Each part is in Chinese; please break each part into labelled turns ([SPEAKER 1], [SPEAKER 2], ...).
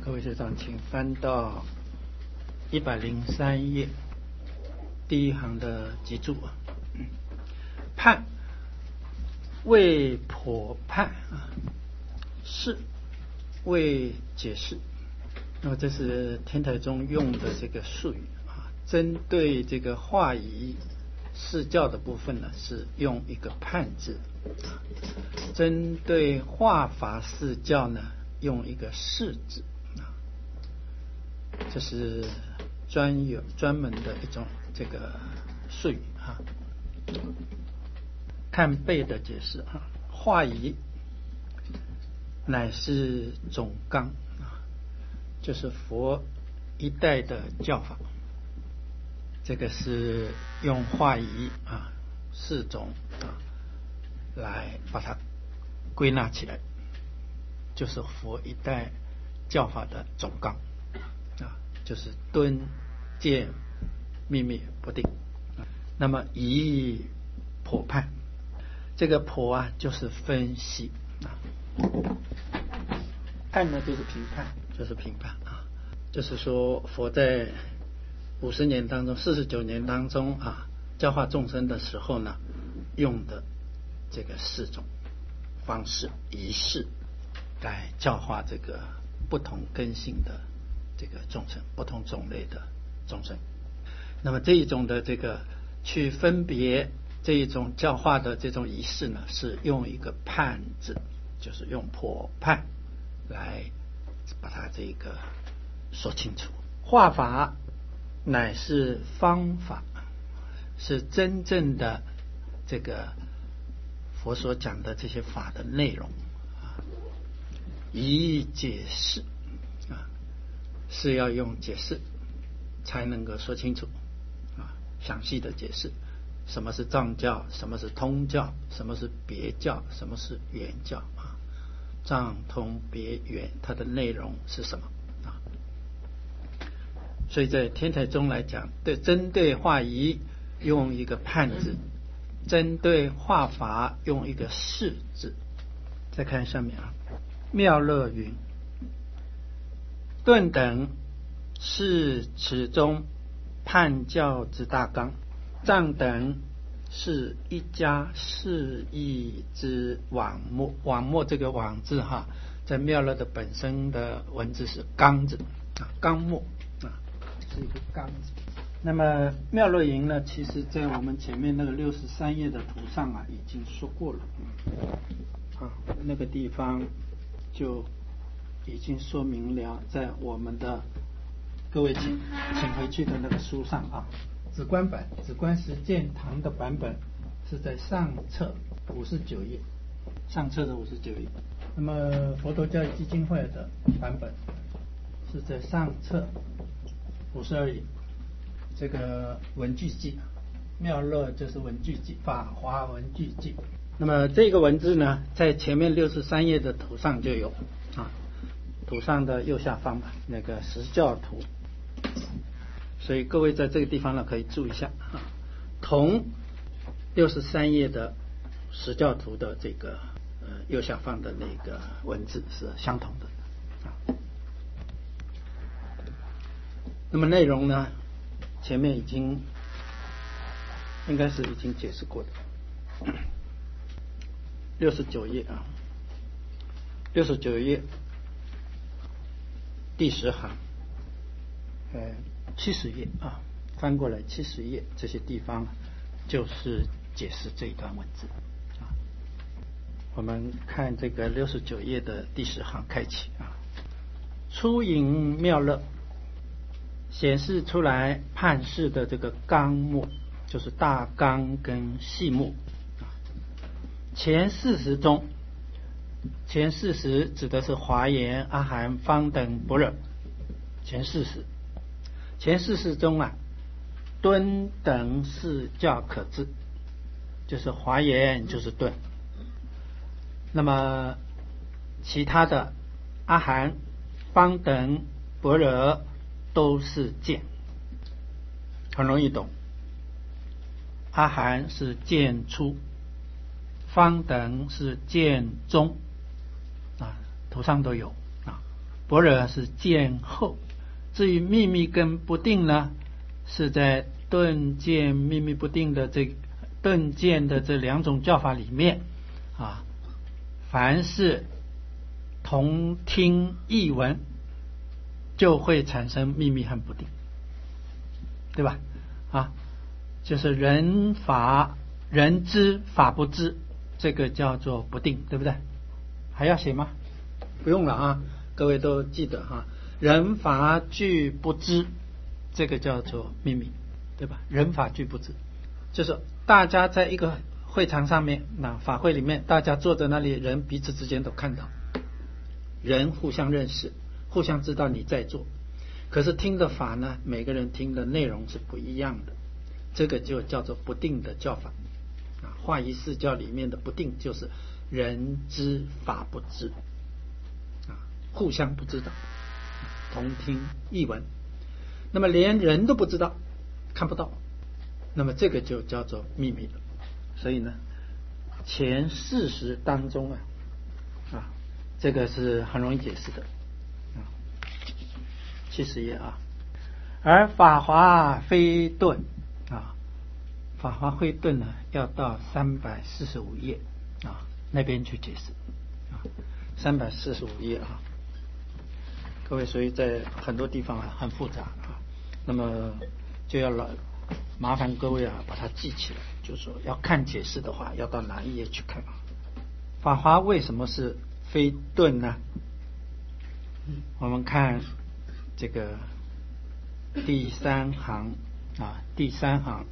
[SPEAKER 1] 各位学长，请翻到103页第一行的集注。判为剖判释为解释。那么这是天台宗用的这个术语针对这个化仪释教的部分呢，是用一个判字；针对化法释教呢，用一个释字。这是专门的一种这个术语看背的解释化仪乃是总纲就是佛一代的教法。这个是用化仪四种来把它归纳起来，就是佛一代教法的总纲就是敦渐秘密不定。那么以剖判，这个剖就是分析判呢就是评判，就是说佛在50年当中49年当中教化众生的时候呢，用的这个4种方式仪式来教化这个不同根性的这个众生，不同种类的众生。那么这一种的这个去分别这一种教化的这种仪式呢，是用一个判字，就是用剖判来把它这个说清楚。化法乃是方法，是真正的这个佛所讲的这些法的内容以解释是要用解释才能够说清楚详细的解释什么是藏教，什么是通教，什么是别教，什么是圆教藏通别圆它的内容是什么所以在天台宗来讲，针对化仪用一个判字，针对化法用一个释字。再看上面妙乐云顿等是此中判教之大纲，藏等是一家释义之网末。网末这个网字在妙乐的本身的文字是纲字纲末是一个纲字。那么妙乐云呢，其实在我们前面那个63页的图上已经说过了那个地方就已经说明了，在我们的各位请回去的那个书上止观版，止观实践堂的版本是在上册59页，上册的59页。那么佛陀教育基金会的版本是在上册52页。这个文具记，妙乐就是文具记，法华文具记。那么这个文字呢，在前面63页的图上就有图上的右下方那个实教图。所以各位在这个地方呢，可以注意一下同63页的实教图的这个右下方的那个文字是相同的那么内容呢，前面应该是已经解释过的。69页69页第10行70页翻过来70页，这些地方就是解释这一段文字我们看这个69页的第10行开启初引妙乐显示出来判释的这个纲目，就是大纲跟细目。前40中，前40指的是华严、阿含、方等、般若。前40中敦等是教可知，就是华严就是敦。那么其他的阿含、方等、般若都是渐，很容易懂。阿含是渐初，方等是渐中图上都有般若是见后。至于秘密跟不定呢，是在顿渐秘密不定的这顿渐的这两种教法里面啊，凡是同听异闻就会产生秘密和不定，对吧？啊，就是人法人知法不知，这个叫做不定，对不对？还要写吗？不用了啊，各位都记得哈。人法俱不知，这个叫做秘密，对吧？人法俱不知，就是大家在一个会场上面，那法会里面，大家坐在那里，人彼此之间都看到，人互相认识，互相知道你在做。可是听的法呢，每个人听的内容是不一样的，这个就叫做不定的教法啊。化仪四教里面的不定就是人知法不知啊，互相不知道，同听异闻，那么连人都不知道，看不到，那么这个就叫做秘密了。所以呢，前40当中啊，这个是很容易解释的啊，70页啊。而法华非顿啊，法华非顿呢，要到345页啊那边去解释啊，345页啊。各位，所以在很多地方很复杂啊，那么就要麻烦各位把它记起来，就是说要看解释的话，要到哪一页去看啊？法华为什么是非顿呢？我们看这个第3行啊，第3行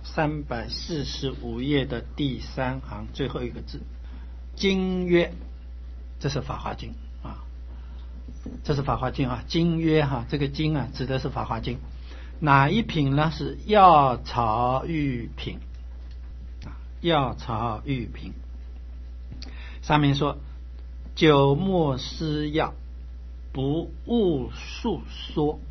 [SPEAKER 1] 345页的第3行最后一个字，经曰，这是法华经啊。这是法华经啊，经曰哈，这个经啊指的是法华经。哪一品呢？是药草喻品啊，药草喻品。上面说，久莫施药，不误述说。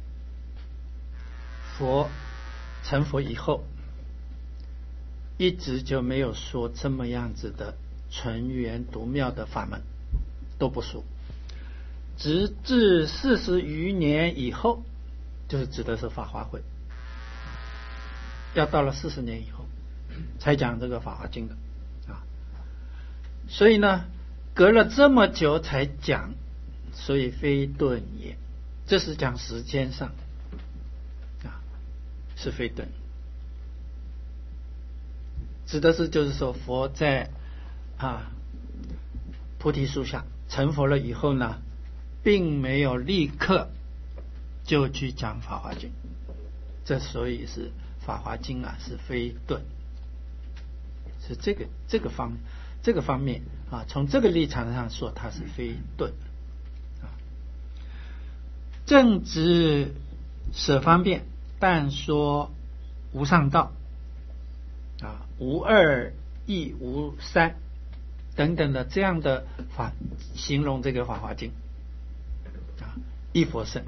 [SPEAKER 1] 佛成佛以后，一直就没有说这么样子的纯元独妙的法门，都不说。直至40余年以后，就是指的是法华会，要到了40年以后才讲这个法华经的啊。所以呢，隔了这么久才讲，所以非顿也。这是讲时间上啊，是非顿，指的是就是说佛在菩提树下成佛了以后呢，并没有立刻就去讲法华经，这所以是法华经啊是非顿，是这个方面啊，从这个立场上说它是非顿啊。正直舍方便，但说无上道啊，无二亦无三等等的这样的法形容这个法华经啊，一佛圣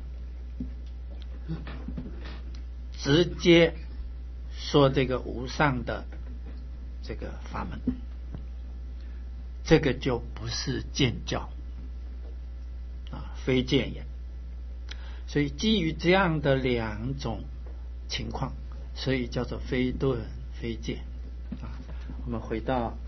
[SPEAKER 1] 直接说这个无上的这个法门，这个就不是见教啊，非见也。所以基于这样的两种情况，所以叫做非顿非见啊。我们回到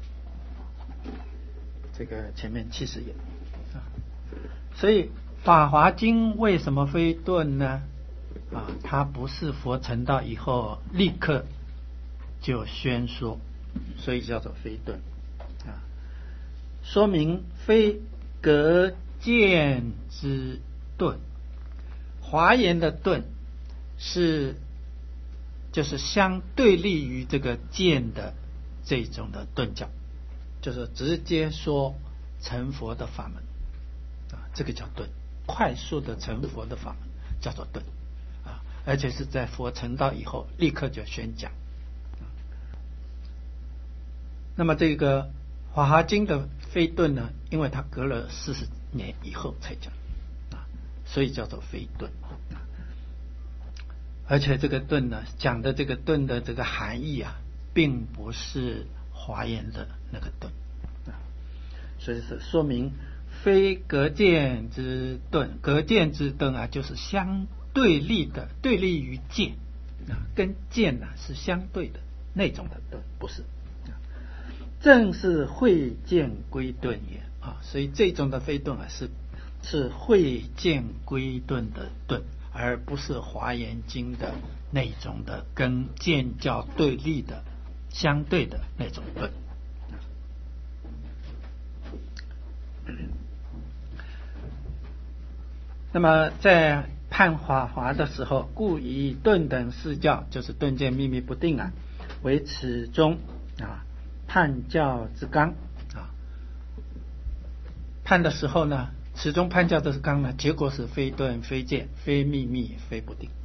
[SPEAKER 1] 这个前面70页啊，所以法华经为什么非顿呢？啊，它不是佛成道以后立刻就宣说，所以叫做非顿啊。说明非隔见之顿，华严的顿是就是相对立于这个见的这种的顿教，就是直接说成佛的法门啊，这个叫顿，快速的成佛的法门叫做顿啊，而且是在佛成道以后立刻就宣讲。那么这个法华经的非顿呢，因为它隔了40年以后才讲啊，所以叫做非顿。而且这个顿呢，讲的这个顿的这个含义啊，并不是华严的那个顿啊，所以是说明非隔剑之盾，隔剑之盾啊，就是相对立的，对立于剑啊，跟剑啊是相对的那种的盾，不是。正是会剑归盾也啊，所以这种的非盾啊是会剑归盾的盾，而不是华严经的那种的跟剑教对立的相对的那种盾。那么在判法华的时候，故以盾等四教，就是盾剑秘密不定啊，为此中啊判教之纲啊。判的时候呢，此中判教之纲呢，结果是非盾非剑非秘密非不定。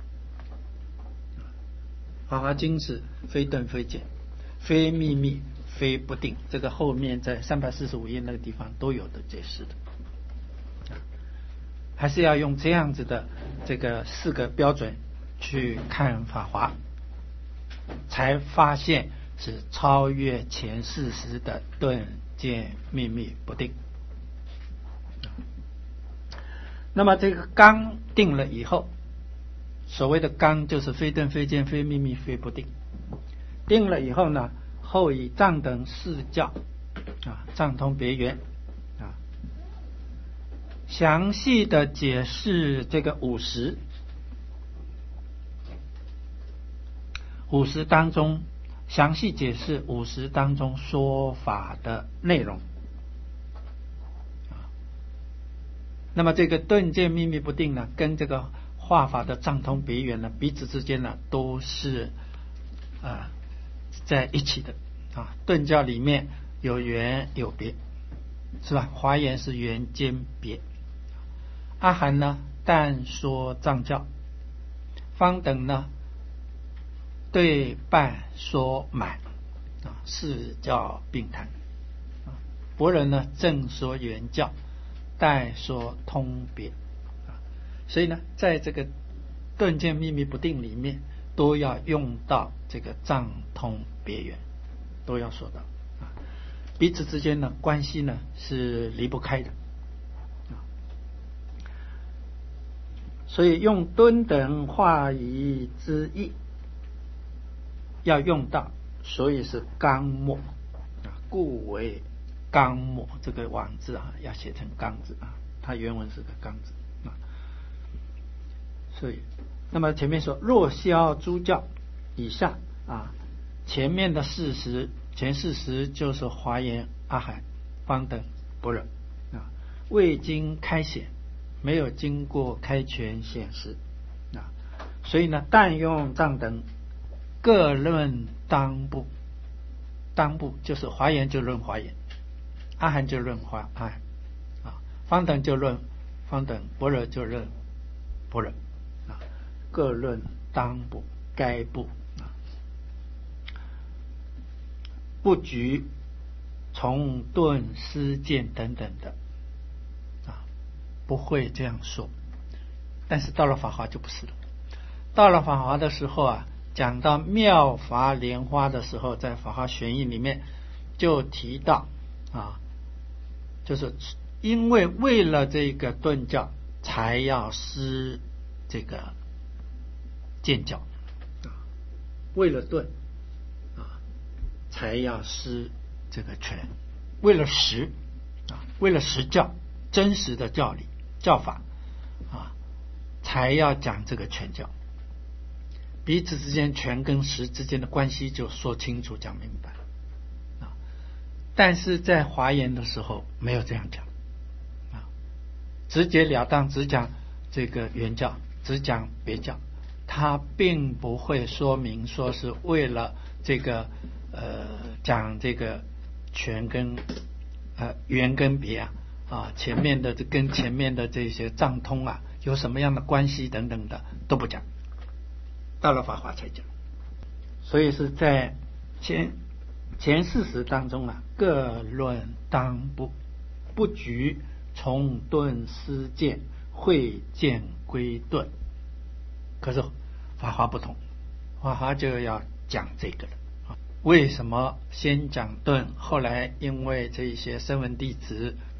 [SPEAKER 1] 法华经是非盾非剑非秘密非不定，这个后面在345页那个地方都有的解释的。还是要用这样子的这个4个标准去看法华，才发现是超越前40的盾剑秘密不定。那么这个纲定了以后，所谓的纲就是非盾非剑非秘密非不定。定了以后呢，后以藏等4教啊，藏通别圆啊，详细的解释这个50当中，详细解释50当中说法的内容。那么这个盾剑秘密不定呢，跟这个画法的藏通别圆呢，彼此之间呢都是在一起的啊。顿教里面有圆有别，是吧？华严是圆兼别。阿含呢但说藏教，方等呢对半说满啊，四教并谈。博人呢正说圆教，代说通别。所以呢，在这个顿见秘密不定里面，都要用到这个藏通别圆，都要说到彼此之间的关系呢是离不开的。所以用敦等化仪之意要用到，所以是纲末故为纲末。这个王字要写成纲字它原文是个纲字所以那么前面说若消诸教以下前面的40前40就是华严、阿含、方等、般若未经开显，没有经过开权显示所以呢，但用藏等各论当部，当部就是华严就论华严，阿含就论阿含方等就论方等，般若就论般若各论当部该部不局从顿思见等等的不会这样说。但是到了法华就不是了。到了法华的时候讲到妙法莲花的时候，在法华玄义里面就提到就是因为了这个顿教才要施这个见教为了顿才要施这个权，为了实为了实教真实的教理教法才要讲这个权教。彼此之间权跟实之间的关系就说清楚讲明白但是在华严的时候没有这样讲直截了当只讲这个原教，只讲别教，他并不会说明说是为了这个讲这个权跟原跟别前面的跟前面的这些藏通有什么样的关系等等的都不讲，到了法华才讲。所以是在前40当中各论当部，不局从顿思见，会见归顿。可是法华不同，法华就要讲这个了。为什么先讲顿，后来因为这些声闻弟子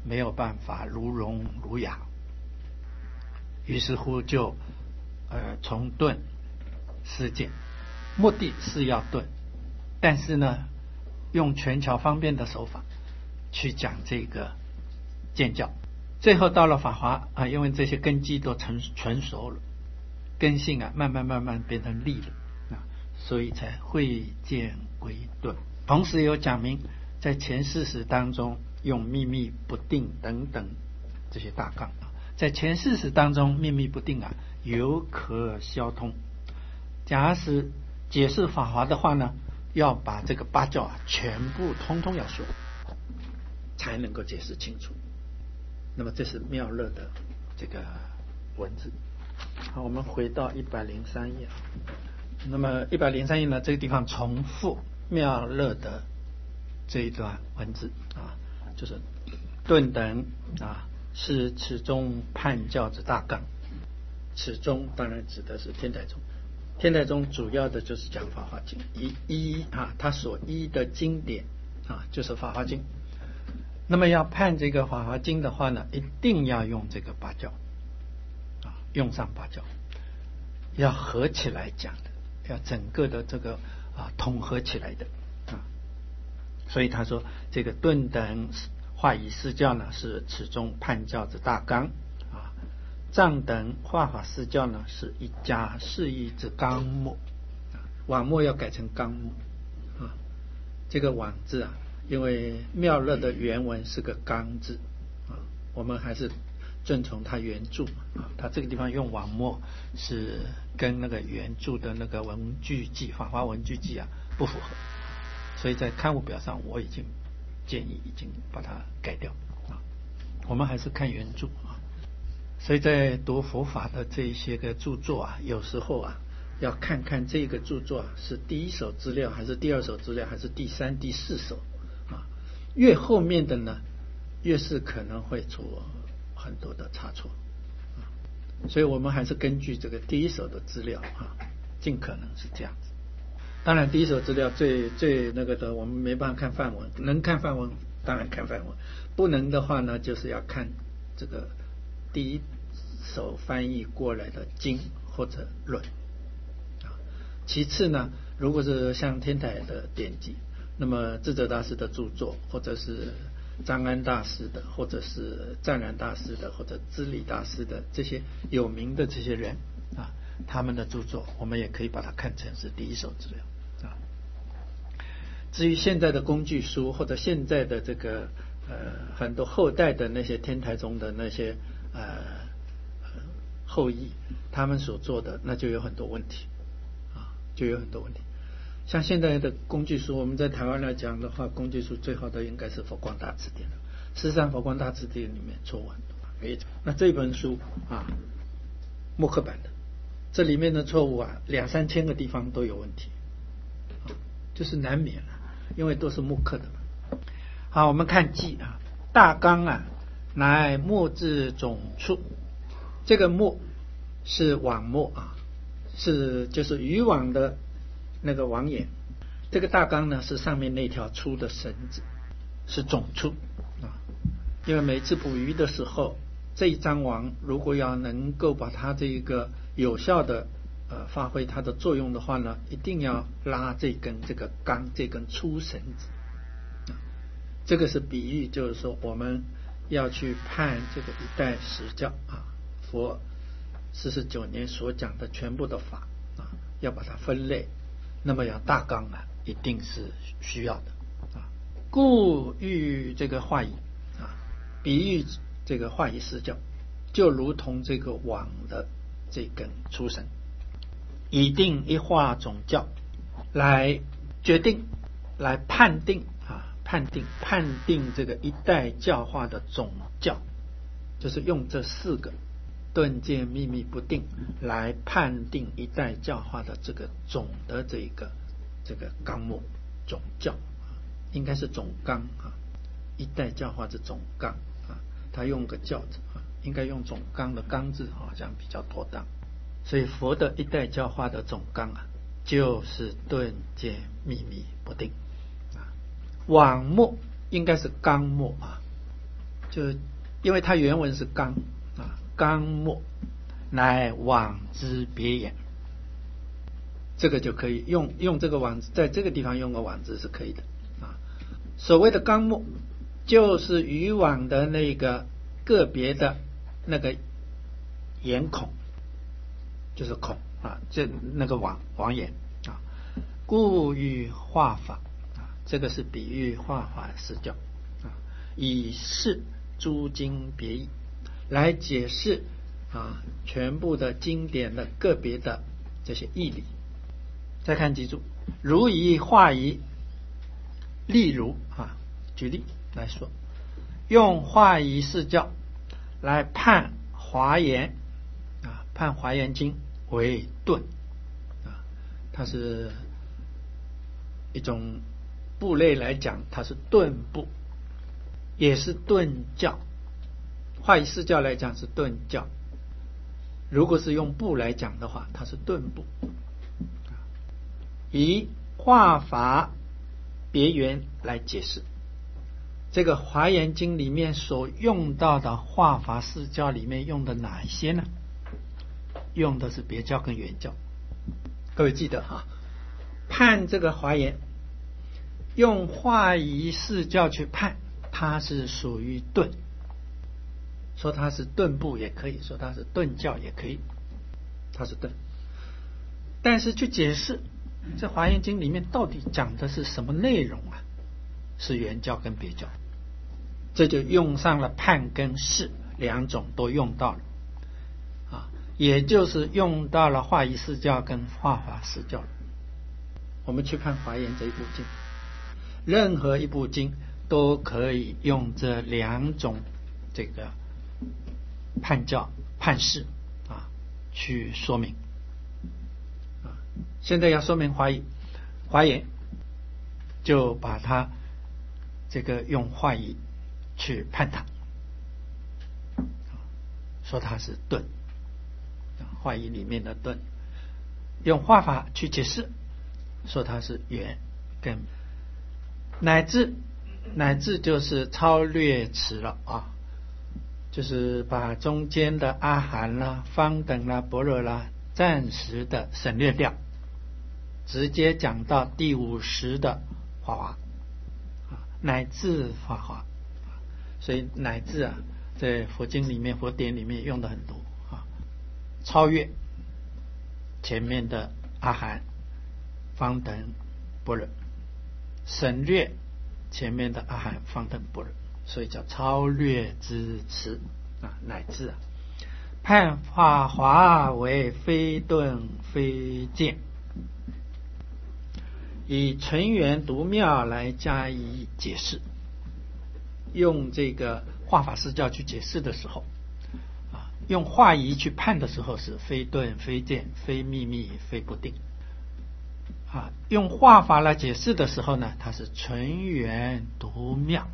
[SPEAKER 1] 没有办法如聋如哑，于是乎就从顿施剑，目的是要顿，但是呢用权巧方便的手法去讲这个剑教。最后到了法华因为这些根基都成熟了，根性慢慢变成力了所以才会剑归顿。同时有讲明在前四识当中用秘密不定等等这些大纲在前四识当中秘密不定犹可消通。假使解释法华的话呢，要把这个八教全部通通要说，才能够解释清楚。那么这是妙乐的这个文字。好，我们回到103页。那么103页呢，这个地方重复妙乐的这一段文字就是顿等是此中判教之大纲。此中当然指的是天台宗，天台宗主要的就是讲法华经，他所依的经典就是法华经。那么要判这个法华经的话呢，一定要用这个八教用上八教，要合起来讲的，要整个的这个统合起来的所以他说这个顿等化仪四教呢是此中判教之大纲藏等化法四教呢是一家释义之纲目。网目要改成纲目这个网字因为妙乐的原文是个纲字我们还是遵从他原著他这个地方用网目是跟那个原著的那个文具记法华文具记不符合，所以在刊物表上我已经建议已经把它改掉我们还是看原著所以在读佛法的这一些个著作有时候要看看这个著作是第一手资料还是第二手资料还是第三第四手越后面的呢越是可能会出很多的差错所以我们还是根据这个第一手的资料尽可能是这样子。当然第一手资料最那个的我们没办法看梵文，能看梵文当然看梵文，不能的话呢就是要看这个第一手翻译过来的经或者论其次呢，如果是像天台的典籍，那么智者大师的著作，或者是张安大师的，或者是湛然大师的，或者知礼大师的这些有名的这些人他们的著作我们也可以把它看成是第一手资料至于现在的工具书或者现在的这个很多后代的那些天台宗的那些后裔，他们所做的那就有很多问题就有很多问题。像现在的工具书，我们在台湾来讲的话，工具书最好的应该是佛光大辞典了。事实上佛光大辞典里面错误很多那这本书默克版的，这里面的错误2-3千个地方都有问题就是难免因为都是默克的嘛。好，我们看记大纲乃末字总处，这个末是网末是就是渔网的那个网眼，这个大纲呢是上面那条粗的绳子，是总处因为每次捕鱼的时候，这一张网如果要能够把它这个有效的发挥它的作用的话呢，一定要拉这个纲，这根粗绳子这个是比喻，就是说我们要去判这个一代十教佛49年所讲的全部的法要把它分类，那么要大纲一定是需要的故喻这个化仪比喻这个化仪四教，就如同这个网的这根粗绳，以定一化总教来决定来判定判定这个一代教化的总教，就是用这4个顿渐秘密不定来判定一代教化的这个总的这个纲目总教应该是总纲一代教化是总纲他用个教字应该用总纲的纲字这样比较妥当。所以佛的一代教化的总纲就是顿渐秘密不定网目应该是纲目就因为它原文是纲纲目，乃往之别言，这个就可以用这个往字，在这个地方用个往字是可以的所谓的纲目，就是渔网的那个个别的那个眼孔，就是孔这那个网眼故喻画法这个是比喻画法施教以示诸经别义，来解释全部的经典的个别的这些义理。再看记住，如以画仪，例如举例来说，用画仪释教来判华严判华严经为顿它是一种部类来讲，它是顿部，也是顿教。画仪释教来讲是顿教，如果是用部来讲的话，它是顿部。以画法别圆来解释这个华严经里面所用到的画法释教里面用的哪一些呢？用的是别教跟原教。各位记得判这个华严用画仪释教去判，它是属于顿，说它是顿部也可以，说它是顿教也可以，它是顿。但是去解释这华严经里面到底讲的是什么内容是原教跟别教，这就用上了判跟释两种都用到了也就是用到了画仪释教跟画法释教了。我们去看华严这一部经，任何一部经都可以用这两种这个判教判释去说明现在要说明华严，就把它这个用画仪去判它，说它是顿，画仪里面的顿；用画法去解释，说它是圆跟乃至就是超略词了就是把中间的阿含啦、方等啦、般若啦暂时的省略掉，直接讲到第50的法华乃至法华。所以乃至在佛经里面佛典里面用的很多超越前面的阿含、方等、般若，省略前面的阿含、方等、般若，所以叫超略之词乃至判法华为非顿非见，以纯元独妙来加以解释。用这个画法释教去解释的时候用画仪去判的时候是非顿非见非秘密非不定用画法来解释的时候呢，它是纯元独妙。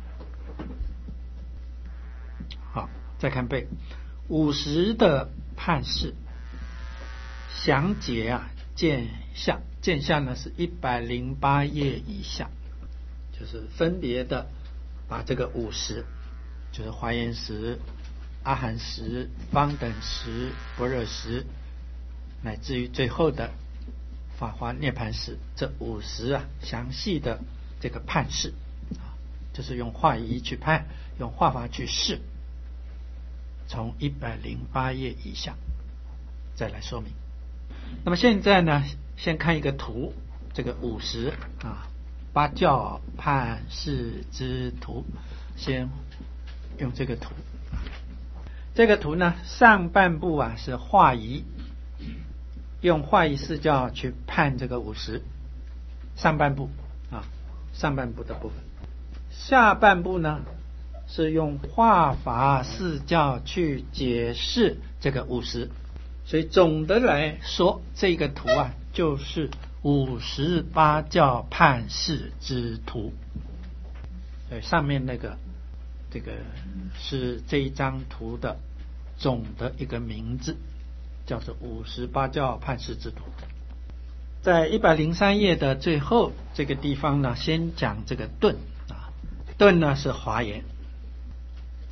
[SPEAKER 1] 好，再看背50的判释详解见下，见下呢是108页以下，就是分别的把这个50，就是华严识、阿含识、方等识、般若识，乃至于最后的法华涅盘识，这50详细的这个判释就是用画仪去判，用画法去释，从108页以下再来说明。那么现在呢，先看一个图，这个50八教判释之图，先用这个图。这个图呢，上半部是画仪，用画仪释教去判这个50，上半部上半部的部分。下半部呢是用画法释教去解释这个50，所以总的来说，这个图就是58教判释之图。上面那个这个是这一张图的总的一个名字，叫做58教判释之图。在103页的最后这个地方呢，先讲这个顿顿呢是华严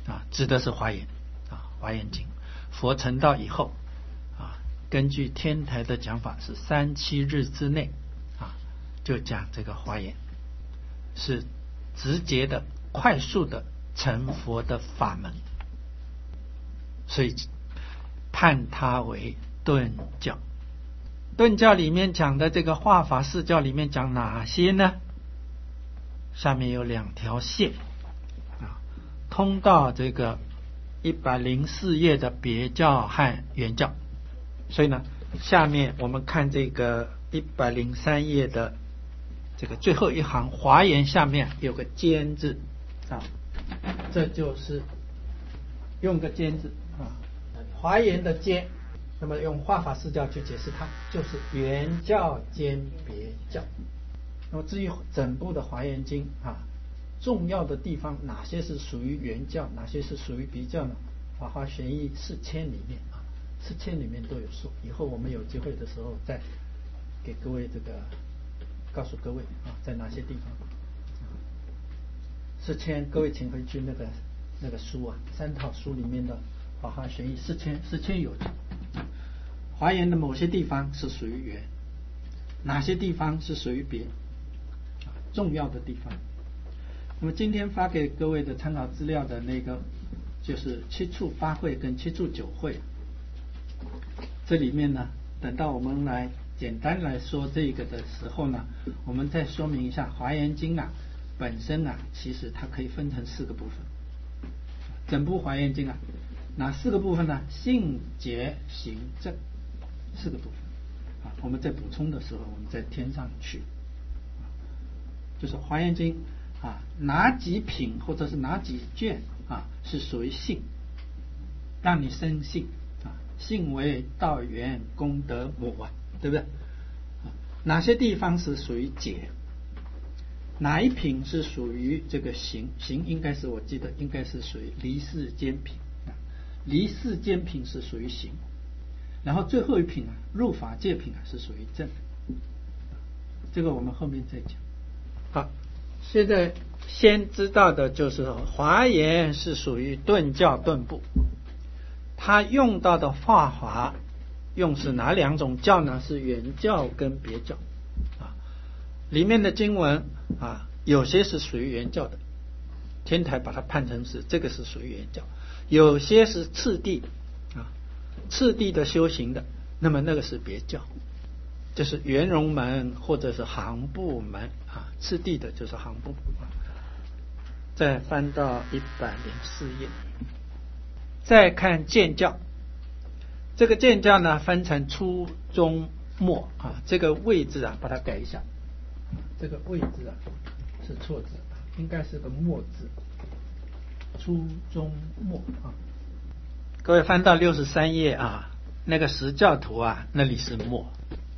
[SPEAKER 1] 指的是华严华严经。佛成道以后根据天台的讲法是3-7日之内就讲这个华严，是直接的快速的成佛的法门，所以判它为顿教。顿教里面讲的这个化法释教里面讲哪些呢？下面有2条线通到这个104页的别教和原教。所以呢，下面我们看这个103页的这个最后一行华严下面有个尖字这就是用个尖字华严的尖，那么用化法释教去解释它，就是原教兼别教。那么至于整部的华严经重要的地方哪些是属于原教，哪些是属于别教呢？法华玄义4000里面4000里面都有说，以后我们有机会的时候再给各位这个告诉各位在哪些地方4000，各位请回去那个书3套书里面的法华玄义4000有华严的某些地方是属于原，哪些地方是属于别重要的地方。那么今天发给各位的参考资料的那个就是7处8会跟7处9会，这里面呢等到我们来简单来说这个的时候呢，我们再说明一下华严经本身其实它可以分成4个部分。整部华严经哪4个部分呢？性解行证4个部分我们在补充的时候我们再添上去就是华严经哪几品或者是哪几卷是属于性，让你生性性为道源功德母对不对？哪些地方是属于解，哪一品是属于这个行，行应该是我记得应该是属于离世间品，离世间品是属于行，然后最后一品入法界品是属于正，这个我们后面再讲。好，现在先知道的就是华严是属于顿教顿部，它用到的法华用是哪2种教呢？是原教跟别教里面的经文有些是属于原教的，天台把它判成是这个是属于原教，有些是次第次第的修行的，那么那个是别教，就是圆融门或者是行部门次第的就是行部再翻到104页，再看渐教。这个渐教呢分成初中末这个位置把它改一下，这个位置是错字，应该是个末字，初中末各位翻到63页那个十教图那里是末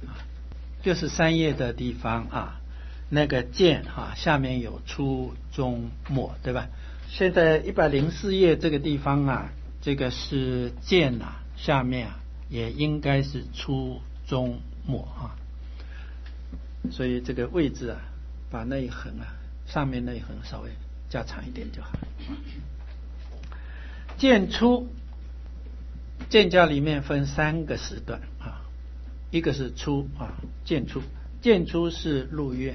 [SPEAKER 1] 63页的地方那个渐下面有初中末对吧？现在104页这个地方这个是渐下面也应该是初中末所以这个位置把那一横上面那一横稍微加长一点就好。渐初，渐教里面分3个时段一个是初渐初，渐初是入院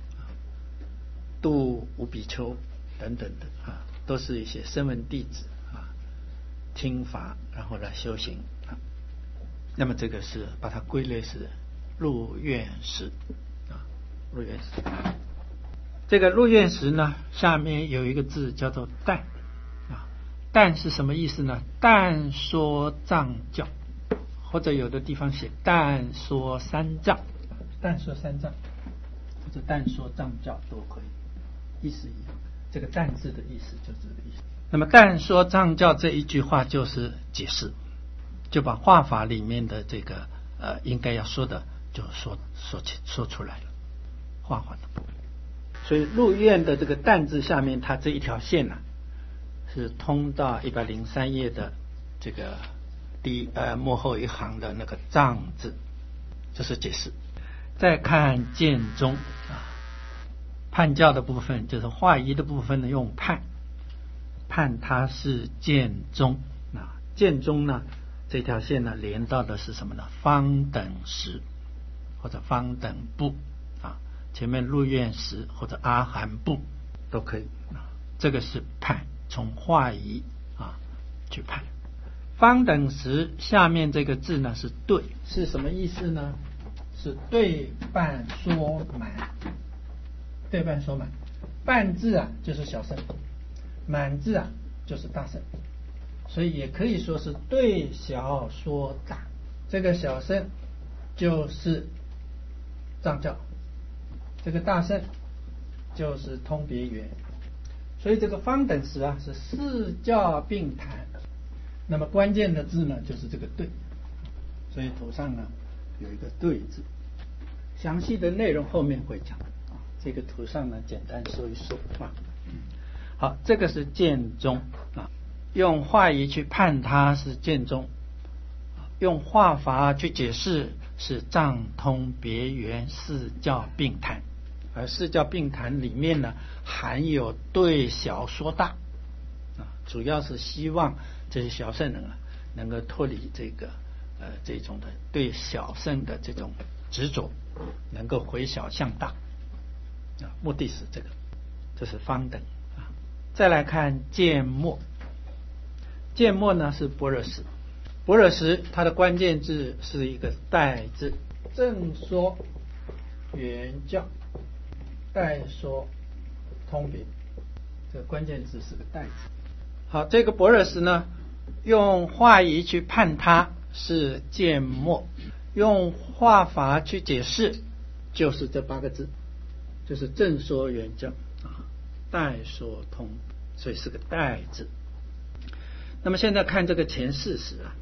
[SPEAKER 1] 度无比丘等等的都是一些声闻弟子听法然后来修行那么这个是把它归类是入院时入院时。这个入院时呢下面有一个字叫做但但是什么意思呢？但说藏教，或者有的地方写但说三藏，但说三藏或者但说藏教都可以，意思一样。这个但字的意思就是这个意思。那么但说藏教这一句话就是解释，就把画法里面的这个应该要说的就说出来了，画法的部分。所以入院的这个但字下面它这一条线是通到103页的这个末后一行的那个藏字，这是解释。再看渐宗判教的部分，就是化仪的部分呢用判， 判它是建中。建中呢，这条线呢连到的是什么呢？方等时或者方等部前面入院时或者阿含部都可以这个是判，从化仪去判。方等时下面这个字呢是对，是什么意思呢？是对半说满。对半说满，半字就是小声，满字就是大声，所以也可以说是对小说大。这个小声就是藏教，这个大声就是通别圆。所以这个方等时是四教并谈。那么关键的字呢就是这个对，所以图上呢有一个对字，详细的内容后面会讲这个图上呢简单说一说好，这个是建中用化仪去判它是建中，用化法去解释是藏通别圆四教并谈。而四教并谈里面呢含有对小说大主要是希望这些小圣人能够脱离这种的对小圣的这种执着，能够回小向大目的是这个，这是方等再来看缄默。缄默呢是般若时，般若时它的关键字是一个代字，正说圆教，代说通别，这个关键字是个代字。好，这个般若时呢用化仪去判它是缄默，用化法去解释就是这8个字，就是正说圆教代说通，所以是个代字。那么现在看这个前40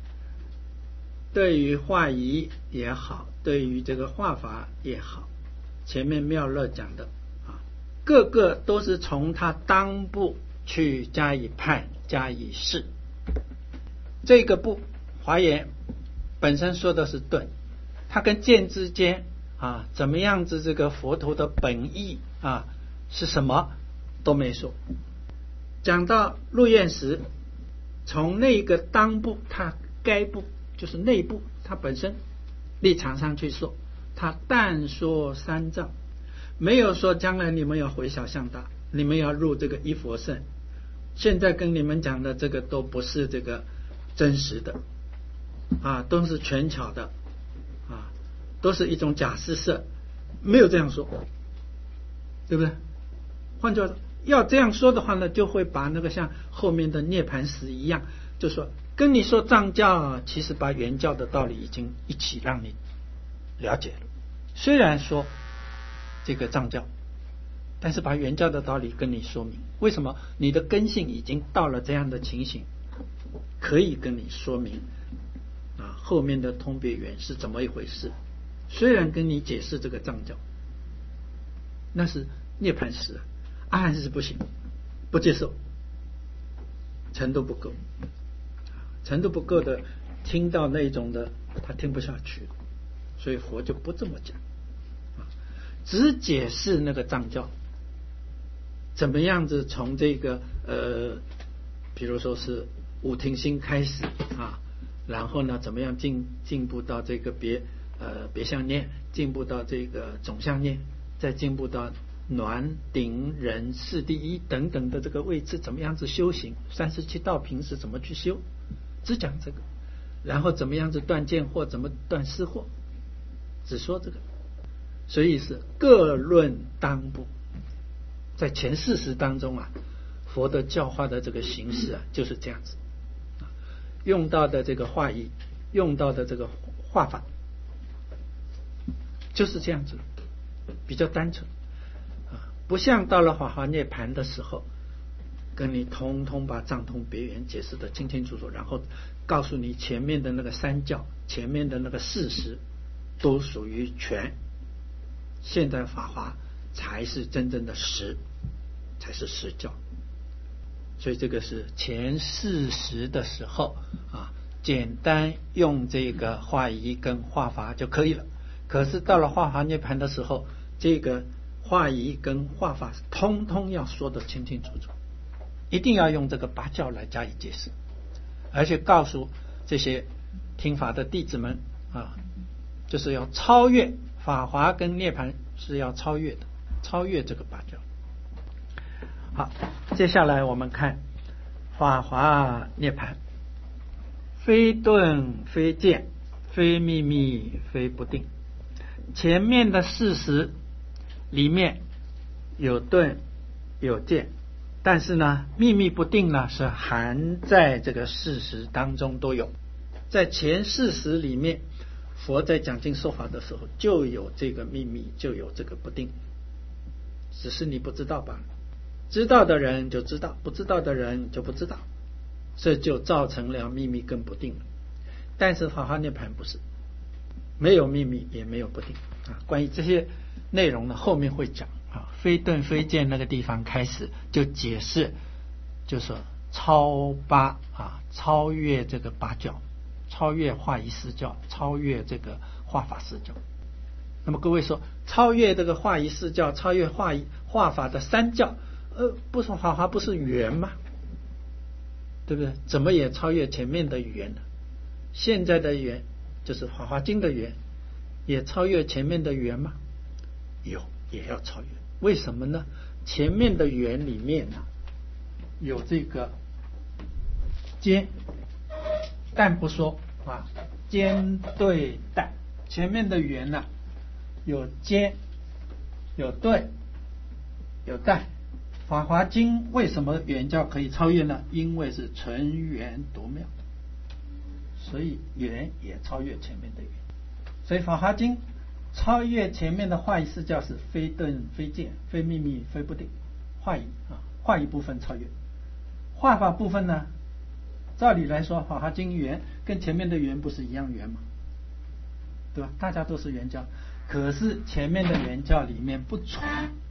[SPEAKER 1] 对于化仪也好，对于这个化法也好，前面妙乐讲的各个都是从他当部去加以判加以释。这个部华严本身说的是顿，它跟见之间怎么样子这个佛陀的本意是什么都没说。讲到入院时，从那个当部它该部就是内部它本身立场上去说，它但说三藏，没有说将来你们要回小向大，你们要入这个一佛乘，现在跟你们讲的这个都不是这个真实的都是权巧的都是一种假施设，没有这样说，对不对？换句话说，要这样说的话呢，就会把那个像后面的涅盘时一样，就说跟你说藏教其实把原教的道理已经一起让你了解了，虽然说这个藏教，但是把原教的道理跟你说明，为什么你的根性已经到了这样的情形，可以跟你说明后面的通别圆是怎么一回事。虽然跟你解释这个藏教，那是涅盘时，阿含是不行，不接受，程度不够，程度不够的听到那种的他听不下去，所以佛就不这么讲只解释那个藏教怎么样子从这个比如说是五停心开始然后呢怎么样进步到这个别相念，进步到这个总相念，再进步到暖顶忍四第一等等的这个位置，怎么样子修行37道品是怎么去修，只讲这个。然后怎么样子断见惑，怎么断思惑，只说这个。所以是各论当部。在前40当中佛的教化的这个形式就是这样子用到的这个化仪，用到的这个化法就是这样子，比较单纯不像到了法华涅盘的时候跟你通通把藏通别圆解释的清清楚楚，然后告诉你前面的那个三教，前面的那个40都属于权，现在法华才是真正的实，才是实教。所以这个是前40的时候简单用这个化仪跟化法就可以了。可是到了法华涅盘的时候，这个化仪跟化法通通要说得清清楚楚一定要用这个八教来加以解释，而且告诉这些听法的弟子们啊，就是要超越法华跟涅槃，是要超越的，超越这个八教。好，接下来我们看法华涅槃，非顿非见，非秘密非不定。前面的事实里面有顿有见，但是呢秘密不定呢是含在这个事实当中都有。在前事实里面，佛在讲经说法的时候就有这个秘密，就有这个不定，只是你不知道罢了。知道的人就知道，不知道的人就不知道，这就造成了秘密跟不定了。但是法华涅槃不是，没有秘密也没有不定啊。关于这些内容呢，后面会讲啊。非顿非见那个地方开始就解释，就说超八啊，超越这个八教，超越化仪四教，超越这个化法四教。那么各位说，超越这个化仪四教，超越化法的三教，不是法华不是圆吗？对不对？怎么也超越前面的圆呢？现在的圆就是法华经的圆，也超越前面的圆吗？有，也要超越。为什么呢？前面的圆里面呢，有这个兼，但不说啊，兼对但。前面的圆呢，有兼，有对，有但。法华经为什么圆教可以超越呢？因为是纯圆独妙，所以圆也超越前面的圆。所以法华经超越前面的化仪四教是非顿非见，非秘密非不定。化仪部分超越，化法部分呢，照理来说法华经圆跟前面的圆不是一样圆吗？对吧？大家都是圆教，可是前面的圆教里面不纯，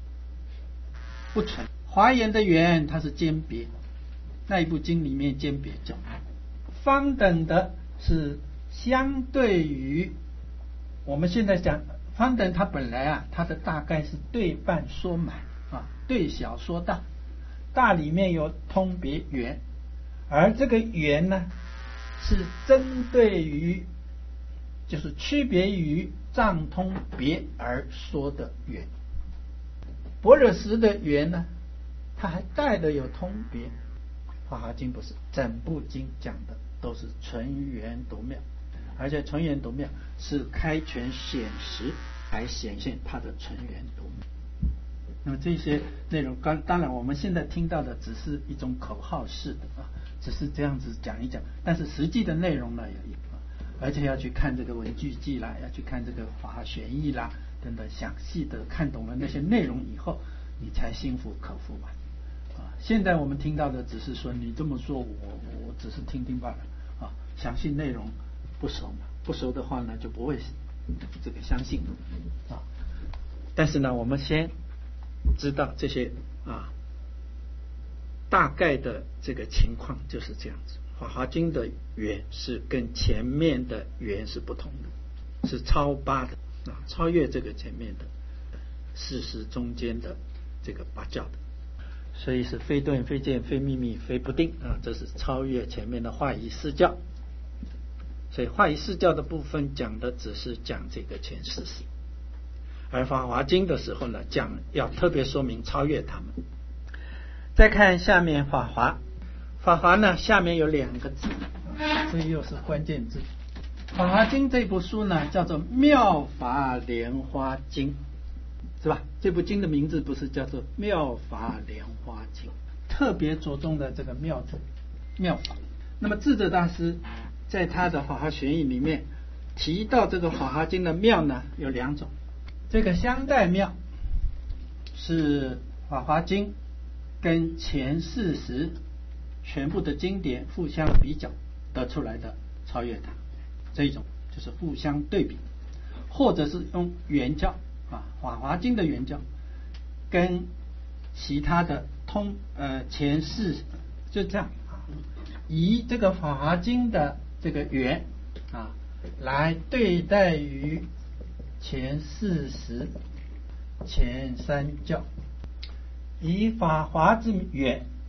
[SPEAKER 1] 华严的圆它是兼别，那一部经里面兼别教。方等的是相对于我们现在讲方等，它本来啊，它的大概是对半说满啊，对小说大，大里面有通别圆，而这个圆呢是针对于，就是区别于藏通别而说的圆。般若实的圆呢，它还带的有通别。法华经不是，整部经讲的都是纯圆独妙，而且纯圆独妙是开权显实来显现它的纯圆独妙。那么这些内容当然我们现在听到的只是一种口号式的啊，只是这样子讲一讲，但是实际的内容呢而且要去看这个文具记啦，要去看这个法华玄义啦等等，详细的看懂了那些内容以后，你才心服口服嘛。现在我们听到的只是说你这么说，我只是听听罢了啊，详细内容不熟嘛，不熟的话呢就不会这个相信啊。但是呢，我们先知道这些啊大概的这个情况就是这样子。法华经的圆是跟前面的圆是不同的，是超八的啊，超越这个前面的事实中间的这个八教的。所以是非顿非见非秘密非不定啊，这是超越前面的化仪四教。所以化仪四教的部分讲的只是讲这个前事实，而法华经的时候呢，讲要特别说明超越他们。再看下面法华，法华呢下面有两个字，这又是关键字。法华经这部书呢叫做妙法莲花经，是吧？这部经的名字不是叫做妙法莲花经，特别着重的这个妙字，妙法。那么智者大师在他的法华玄义里面提到这个法华经的妙呢有两种，这个相待妙是法华经跟前事实全部的经典互相比较得出来的超越它，这一种就是互相对比，或者是用原教法华经的原教跟其他的前世，就这样以这个法华经的这个原来对待于前事实前三教，以法华之原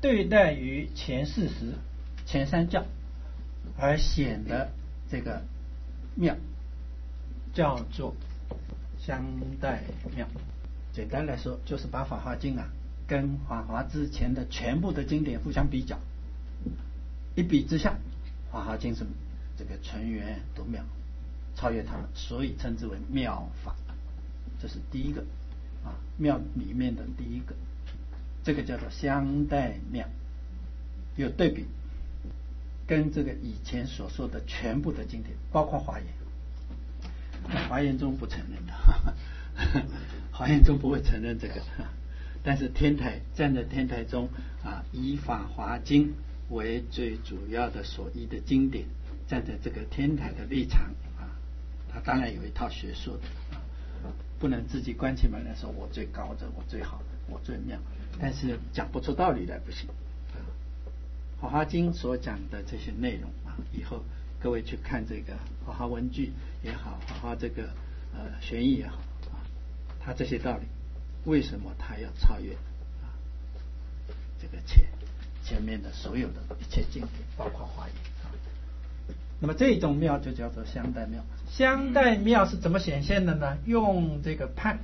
[SPEAKER 1] 对待于前四时、前三教而显得这个妙，叫做相待妙。简单来说，就是把《法华经》跟《法华》之前的全部的经典互相比较，一比之下，《法华经》是这个纯圆独妙，超越它们，所以称之为妙法。这是第一个妙里面的第一个，这个叫做相待妙，有对比，跟这个以前所说的全部的经典，包括华严，华严中不承认的，华严中不会承认这个，但是天台站在天台中以法华经为最主要的所依的经典，站在这个天台的立场他当然有一套学说的不能自己关起门来说我最高的，我最好的，我最妙，但是讲不出道理来不行。法华经所讲的这些内容以后各位去看这个法华文具也好，法华这个玄义也好他这些道理为什么他要超越这个前面的所有的一切经典，包括华严那么这种妙就叫做相待妙。相待妙是怎么显现的呢？用这个判。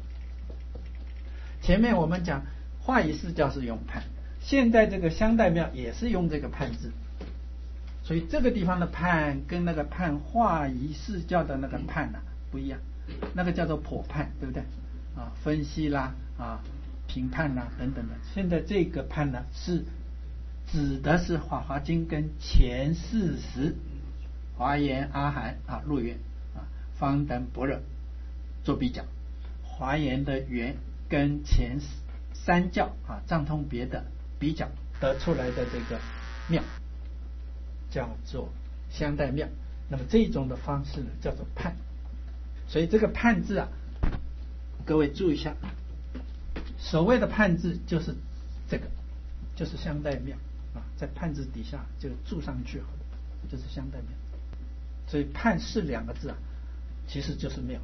[SPEAKER 1] 前面我们讲化仪四教是用判，现在这个相待妙也是用这个判字，所以这个地方的判跟那个判化仪四教的那个判不一样，那个叫做剖判，对不对分析啦评判啦等等的。现在这个判呢是指的是法华经跟前四时华严、阿含入圆方等般若做比较，华严的圆跟前三教藏通别的比较得出来的这个妙叫做相待妙。那么这种的方式呢叫做判。所以这个判字各位注意一下，所谓的判字就是这个，就是相待妙在判字底下就注上去就是相待妙。所以判是两个字其实就是妙。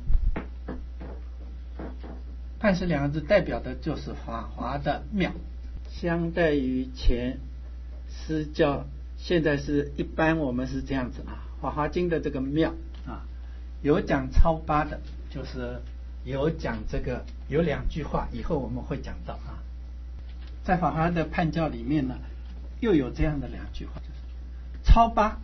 [SPEAKER 1] 判是两个字代表的就是法华的妙，相待于前四教。现在是一般我们是这样子法华经的这个妙有讲超八的，就是有讲这个有两句话，以后我们会讲到在法华的判教里面呢又有这样的两句话，就是超八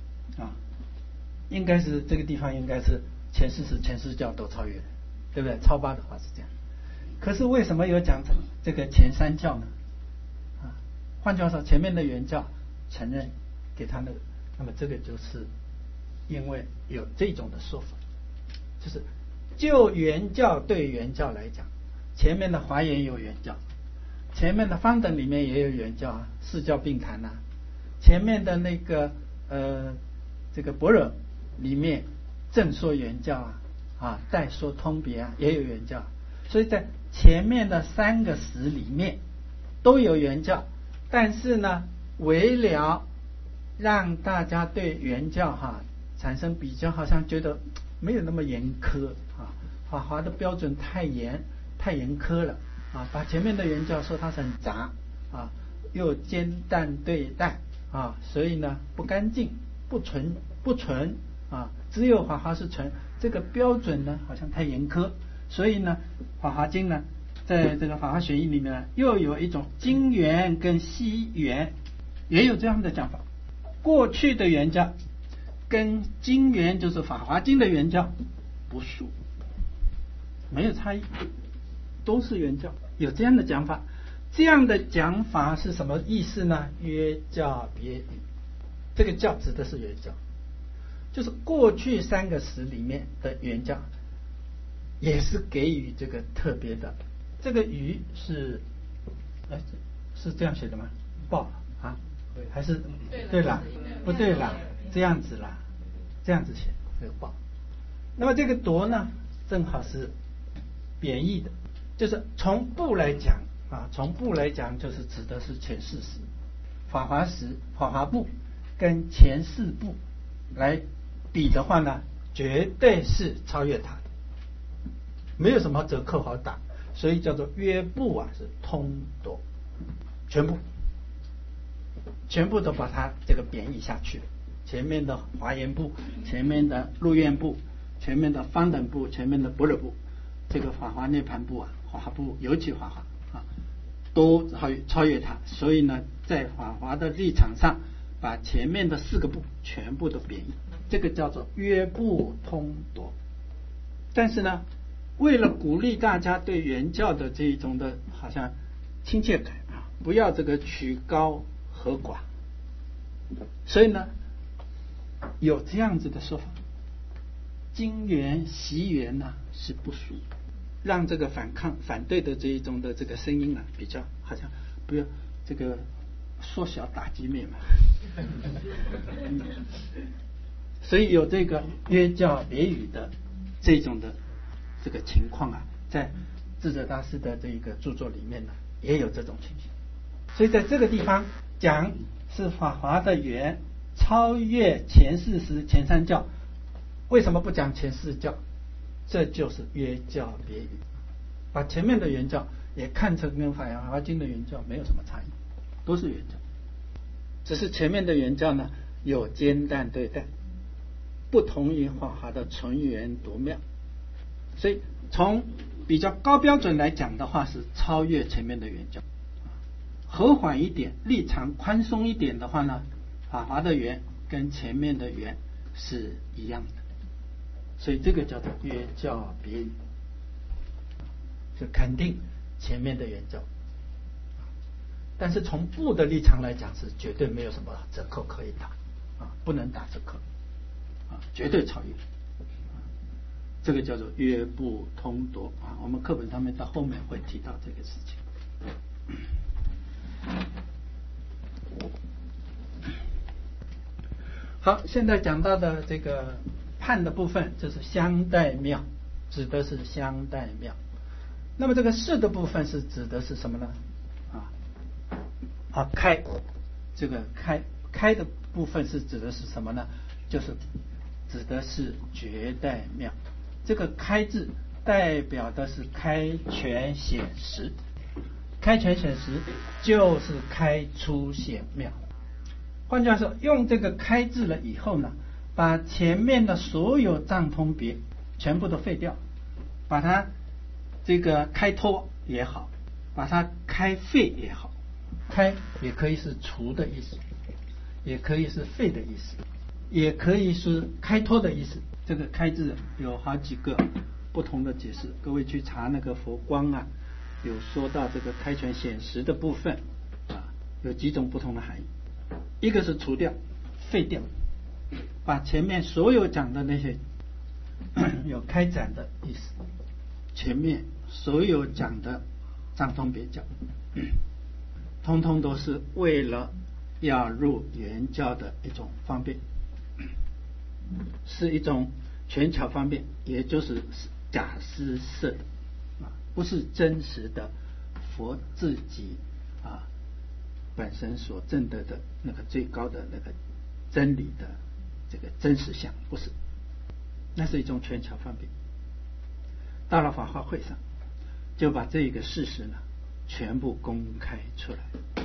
[SPEAKER 1] 应该是这个地方应该是前四时前四教都超越的，对不对？超八的话是这样。可是为什么有讲这个前三教呢换句话说，前面的原教承认给他那个，那么这个就是因为有这种的说法，就是就原教对原教来讲，前面的华严有原教，前面的方等里面也有原教四教并谈前面的那个这个般若里面正说原教代说通别也有原教，所以在前面的三个时里面都有原教，但是呢为了让大家对原教产生比较，好像觉得没有那么严苛法华的标准太严苛了把前面的原教说它是很杂又煎淡对待所以呢不干净不纯只有法华是纯，这个标准呢好像太严苛，所以呢法华经呢在这个法华玄义里面呢又有一种经原跟西原，也有这样的讲法。过去的原教跟经原就是法华经的原教不数，没有差异，都是原教，有这样的讲法。这样的讲法是什么意思呢？约教别语，这个教指的是原教，就是过去三个时里面的原教也是给予这个特别的，这个语是这样写的吗？报还是对了不对了，这样子啦，这样子写这个报。那么这个夺呢正好是贬义的，就是从部来讲从部来讲就是指的是前四时法华时法华部跟前四部来比的话呢，绝对是超越它，没有什么折扣好打，所以叫做约部是通夺全部全部都把它这个贬义下去了。前面的华严部，前面的入院部，前面的方等部，前面的般若部，这个法华涅盘部啊，法华部尤其法华啊，都超越它。所以呢，在法华的立场上，把前面的4个部全部都贬义，这个叫做约不通夺。但是呢，为了鼓励大家对原教的这一种的好像亲切感啊，不要这个取高和寡，所以呢，有这样子的说法，经缘习缘呢是不属，让这个反对的这一种的这个声音呢，比较好像不要这个缩小打击面嘛。所以有这个约教别语的这种的这个情况啊，在智者大师的这一个著作里面呢，也有这种情形。所以在这个地方讲是法华的缘超越前4时前3教，为什么不讲前4教？这就是约教别语，把前面的原教也看成跟法华经的原教没有什么差异，都是原教，只是前面的原教呢有兼淡对待，不同于法华的纯圆独妙。所以从比较高标准来讲的话，是超越前面的原教。和缓一点，立场宽松一点的话呢，法华的缘跟前面的缘是一样的，所以这个叫做约教别语，是肯定前面的原教。但是从部的立场来讲，是绝对没有什么折扣可以打啊，不能打折扣啊，绝对超越。这个叫做约不通夺啊，我们课本上面到后面会提到这个事情。好，现在讲到的这个判的部分，这是相待妙，指的是相待妙。那么这个事的部分是指的是什么呢？开，这个开的部分是指的是什么呢？就是指的是绝代妙。这个开字代表的是开权显实，开权显实就是开出显妙。换句话说，用这个开字了以后呢，把前面的所有藏通别全部都废掉，把它这个开脱也好，把它开废也好，开也可以是除的意思，也可以是废的意思，也可以是开脱的意思。这个开字有好几个不同的解释，各位去查那个佛光啊，有说到这个开权显实的部分啊，有几种不同的含义。一个是除掉、废掉，把前面所有讲的那些有开展的意思，前面所有讲的藏通别教，通通都是为了要入原教的一种方便，是一种权巧方便，也就是假施设的不是真实的佛自己本身所证得的那个最高的那个真理的这个真实相，不是，那是一种权巧方便。到了法华会上，就把这个事实呢全部公开出来，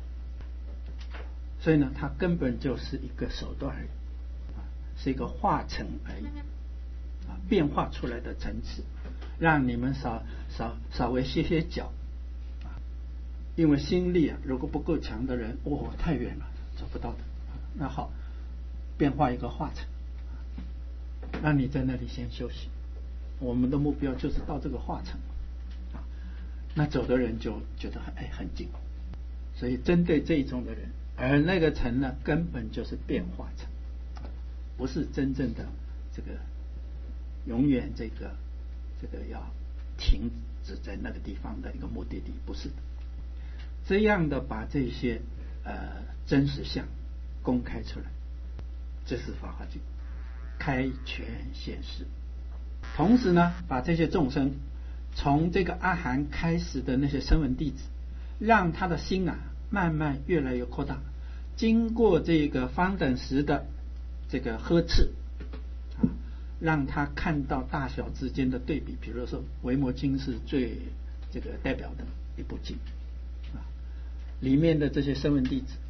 [SPEAKER 1] 所以呢，它根本就是一个手段而已，是一个化成而已，变化出来的层次，让你们稍微歇歇脚。因为心力如果不够强的人，太远了，走不到的。那好，变化一个化成，让你在那里先休息。我们的目标就是到这个化成，那走的人就觉得很近。所以针对这一种的人，而那个层呢，根本就是变化层，不是真正的这个永远这个要停止在那个地方的一个目的地，不是的。这样的把这些真实相公开出来，这是法华经开权显实。同时呢，把这些众生从这个阿含开始的那些声闻弟子，让他的心慢慢越来越扩大，经过这个方等时的这个呵斥让他看到大小之间的对比。比如说维摩经是最这个代表的一部经里面的这些声闻弟子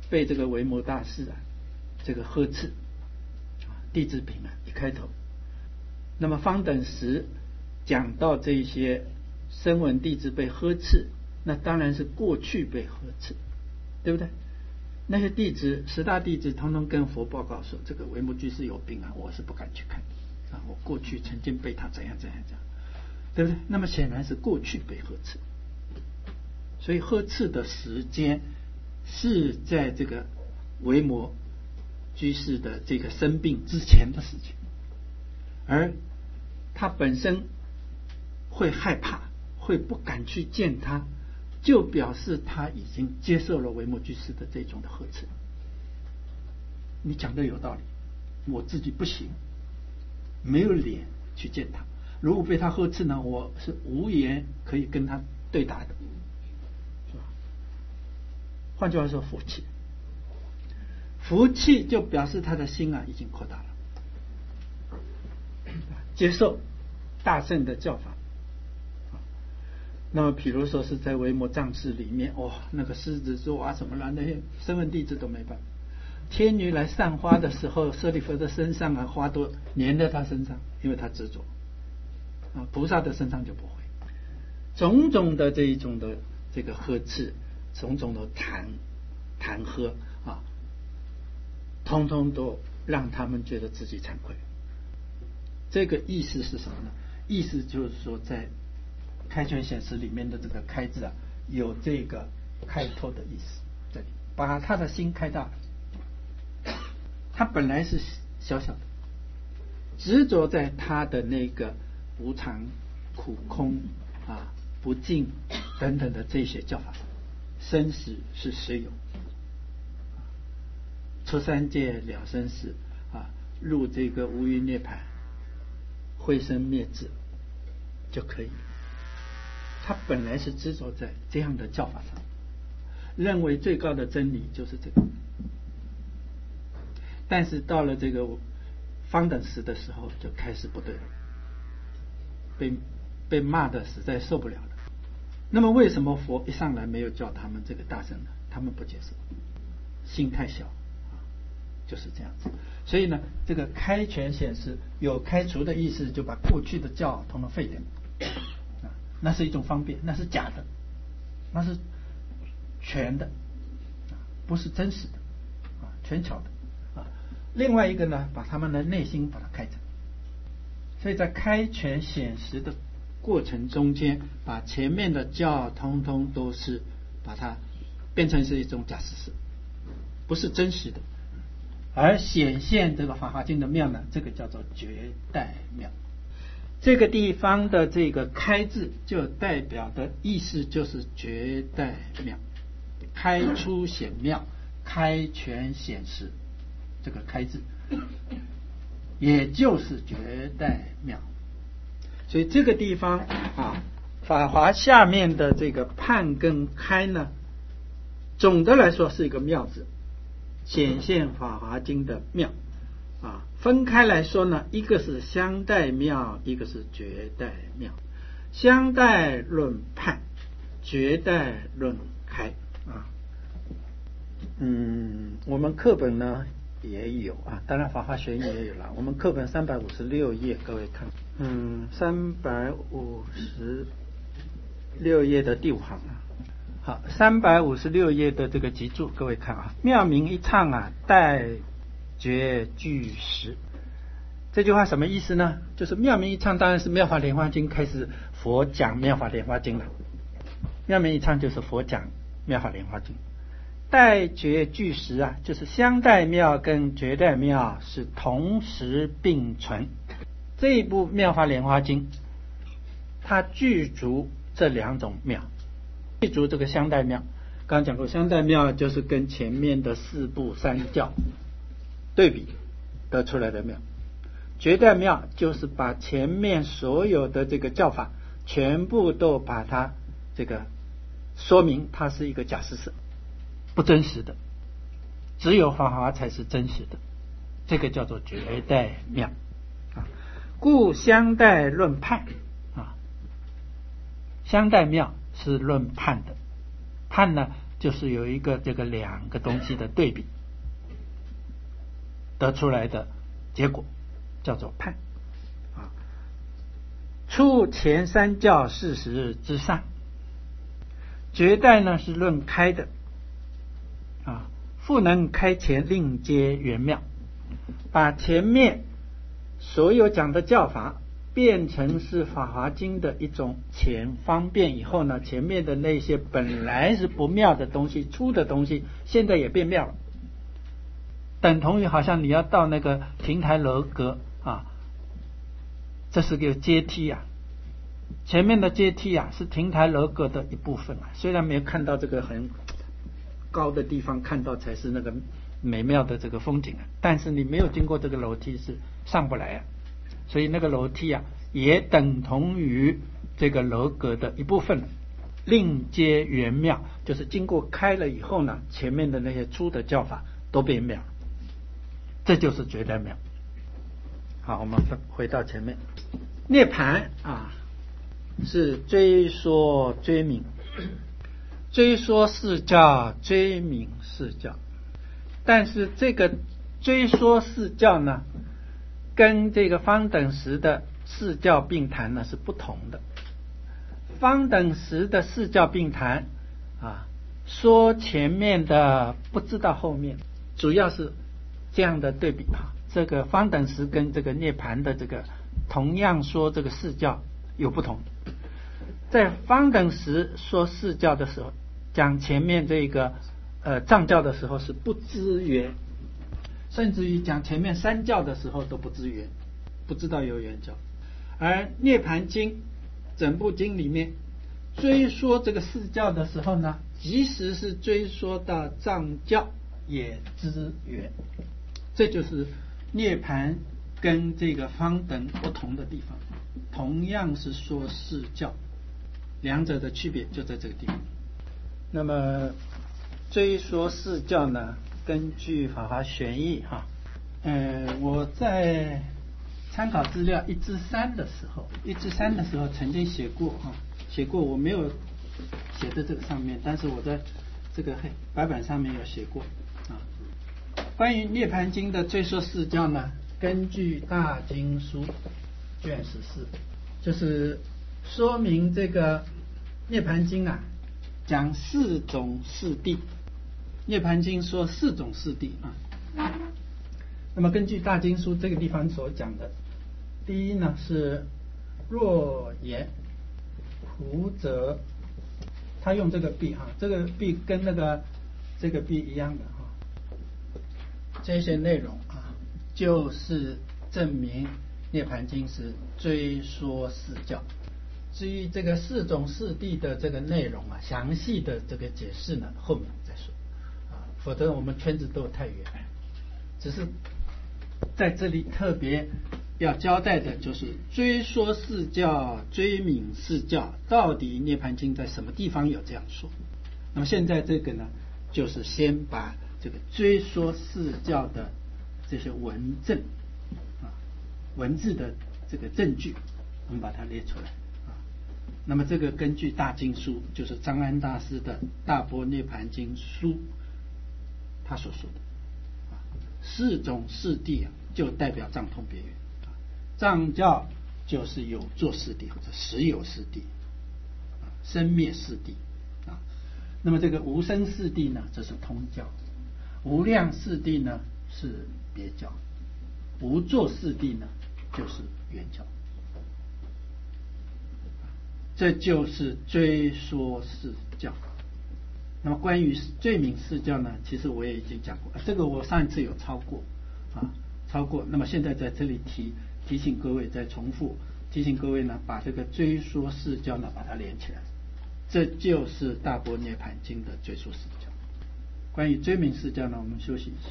[SPEAKER 1] 被这个维摩大士这个呵斥弟子品一开头，那么方等时讲到这些声闻弟子被呵斥，那当然是过去被呵斥，对不对？那些弟子10大弟子统统跟佛报告说，这个维摩居士有病我是不敢去看我过去曾经被他怎样，对不对？那么显然是过去被呵斥，所以呵斥的时间是在这个维摩居士的这个生病之前的事情，而他本身会害怕，会不敢去见他，就表示他已经接受了维摩居士的这种的呵斥。你讲的有道理，我自己不行，没有脸去见他，如果被他呵斥呢，我是无言可以跟他对答的，是吧？换句话说，福气就表示他的心已经扩大了，接受大圣的教法。那么比如说是在维摩藏寺里面，那个狮子座什么了，那些声闻弟子都没办法。天女来散花的时候，舍利弗的身上花都粘在他身上，因为他执着菩萨的身上就不会。种种的这一种的这个呵斥，种种的弹劾通通都让他们觉得自己惭愧。这个意思是什么呢？意思就是说，在开权显示里面的这个开字有这个开拓的意思，这里把他的心开大了。他本来是小小的，执着在他的那个无常、苦空不净等等的这些教法上，生死是实有，出三界了生死入这个无余涅槃，慧生灭智就可以。他本来是执着在这样的教法上，认为最高的真理就是这个，但是到了这个方等时的时候就开始不对了，被骂的实在受不了了。那么为什么佛一上来没有叫他们这个大声呢？他们不接受，心太小就是这样子。所以呢，这个开权显示有开除的意思，就把过去的教统统废掉，那是一种方便，那是假的，那是全的，不是真实的全巧的另外一个呢，把他们的内心把它开展。所以在开权显实的过程中间，把前面的教通通都是把它变成是一种假实事，不是真实的，而显现这个法华经的妙呢，这个叫做绝代妙。这个地方的这个开字就代表的意思就是绝代妙，开出显妙，开权显实，这个开字也就是绝代妙。所以这个地方法华下面的这个判跟开呢，总的来说是一个妙字，显现法华经的妙分开来说呢，一个是相待妙，一个是绝代妙。相待论判，绝代论开我们课本呢也有当然法华学院也有了。我们课本356页，各位看356页的第5行好，356页的这个集注，各位看妙名一唱待觉具实。这句话什么意思呢？就是妙名一唱当然是妙法莲华经开始佛讲妙法莲华经了，妙名一唱就是佛讲妙法莲华经。待觉具实就是相待妙跟绝代妙是同时并存。这一部妙法莲华经它具足这两种妙，具足这个相待妙。刚刚讲过，相待妙就是跟前面的4部3教对比得出来的妙，绝代妙就是把前面所有的这个教法全部都把它这个说明它是一个假实事，不真实的，只有法华才是真实的，这个叫做绝代妙故相待论判相待妙是论判的，判呢就是有一个这个两个东西的对比得出来的结果，叫做判。处前三教40之上，绝代呢是论开的复能开前另接圆妙，把前面所有讲的教法变成是法华经的一种前方便以后呢，前面的那些本来是不妙的东西，粗的东西，现在也变妙了，等同于好像你要到那个亭台楼阁这是个阶梯前面的阶梯是亭台楼阁的一部分虽然没有看到这个很高的地方，看到才是那个美妙的这个风景但是你没有经过这个楼梯是上不来所以那个楼梯也等同于这个楼阁的一部分另接圆妙，就是经过开了以后呢，前面的那些粗的教法都变妙，这就是绝代妙。好，我们回到前面，涅盘是追说追明，追说是教，追明是教，但是这个追说是教呢，跟这个方等时的四教并谈呢是不同的。方等时的四教并谈说前面的不知道后面，主要是这样的对比这个方等时跟这个涅盘的这个同样说这个四教有不同。在方等时说四教的时候，讲前面这个藏教的时候是不知缘，甚至于讲前面三教的时候都不知缘，不知道有缘教。而涅盘经整部经里面追说这个四教的时候呢，即使是追说到藏教也知缘，这就是涅盘跟这个方等不同的地方。同样是说四教，两者的区别就在这个地方。那么追说四教呢，根据法华玄义我在参考资料1至3的时候，1至3的时候曾经写过我没有写在这个上面，但是我在这个白板上面有写过关于涅盘经的追说四教呢，根据大经书卷14，就是说明这个涅盘经讲4种四谛，涅盘经说4种四谛那么根据大经书这个地方所讲的，第一呢是若言胡则，他用这个谛这个谛跟那个这个谛一样的这些内容就是证明涅盘经是追说四教。至于这个4种四谛的这个内容详细的这个解释呢，后面再说否则我们圈子都太远。只是在这里特别要交代的就是追说四教，追明四教，到底涅盘经在什么地方有这样说。那么现在这个呢，就是先把这个追说四教的这些文证文字的这个证据，我们把它列出来那么这个根据大经书，就是张安大师的大般涅盘经书他所说的4种四谛就代表藏通别圆。藏教就是有作四谛或者实有四谛，生灭四谛那么这个无生四谛呢，这是通教；无量四谛呢是别教；无作四谛呢就是圆教。这就是追说四教。那么关于追明四教呢，其实我也已经讲过，这个我上一次有超过。那么现在在这里提醒各位，再重复提醒各位呢，把这个追说四教呢把它连起来，这就是大般涅盘经的追说四教。关于追明四教呢，我们休息一下。